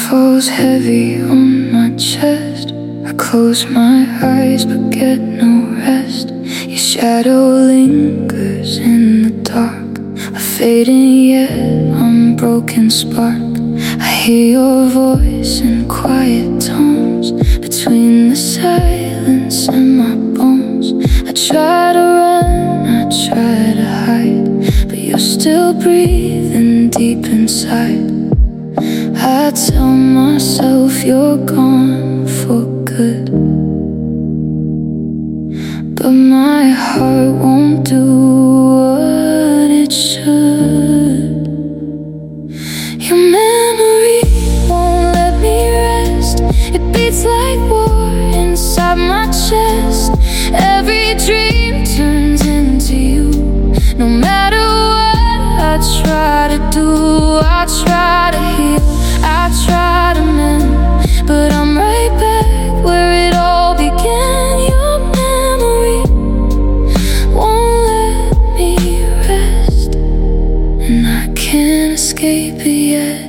falls heavy on my chest. I close my eyes but get no rest. Your shadow lingers in the dark, a fading yet unbroken spark. I hear your voice in quiet tones, between the silence and my bones. I try to run, I try to hide, but you're still breathing deep inside. I tell myself you're gone for good, but my heart won't do what it should. Your memory won't let me rest. It beats like war inside my chest. Every dream turns into you. No matter what I try to do, I try to heal, I try to mend, but I'm right back where it all began. Your memory won't let me rest, and I can't escape it yet.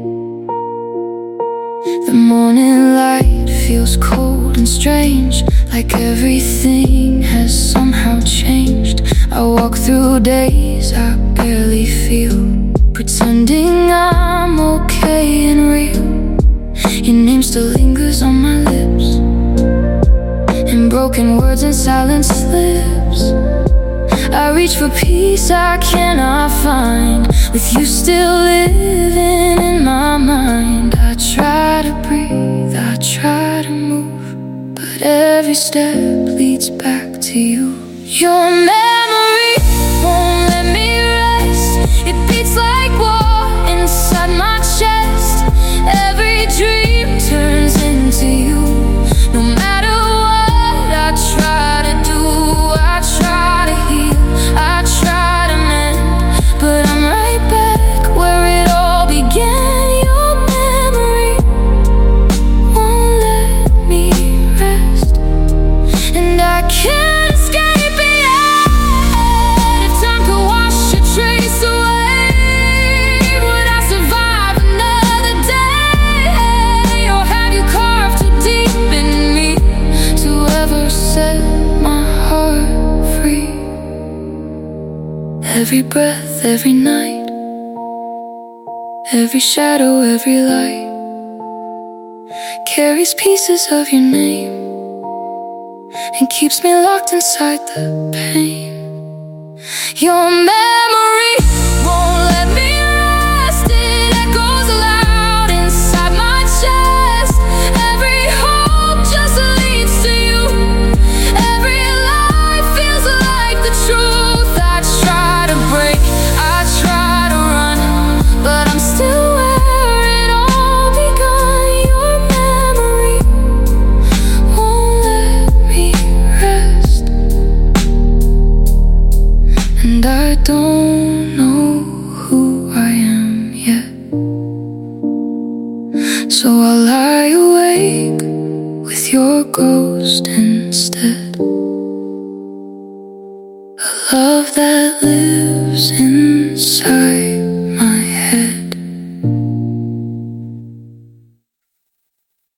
The morning light feels cold and strange, like everything has somehow changed. I walk through days I barely feel, pretending I'm okay and real. Your name still lingers on my lips, in broken words and silent slips. I reach for peace I cannot find, with you still living in my mind. I try to breathe, I try to move, but every step leads back to you. Your memory won't let me rest. It beats like war inside my chest. Every dream turns into you. No matter what I try to do, I try to heal, I try to mend, but I'm right back where it all began. Your memory won't let me rest, and I can't escape it yet. If time could wash a trace away, would I survive another day? Or have you carved too deep in me to ever set my heart free? Every breath, every night, every shadow, every light carries pieces of your name and keeps me locked inside the pain. Your memory won't let me rest. It echoes loud inside my chest. Every hope just leads to you. Every lie feels like the truth. I try to break, I try to run, but I'm still where it all begun. Your memory won't let me rest, and I don't know who I am yet. So I'll lie awake with your ghost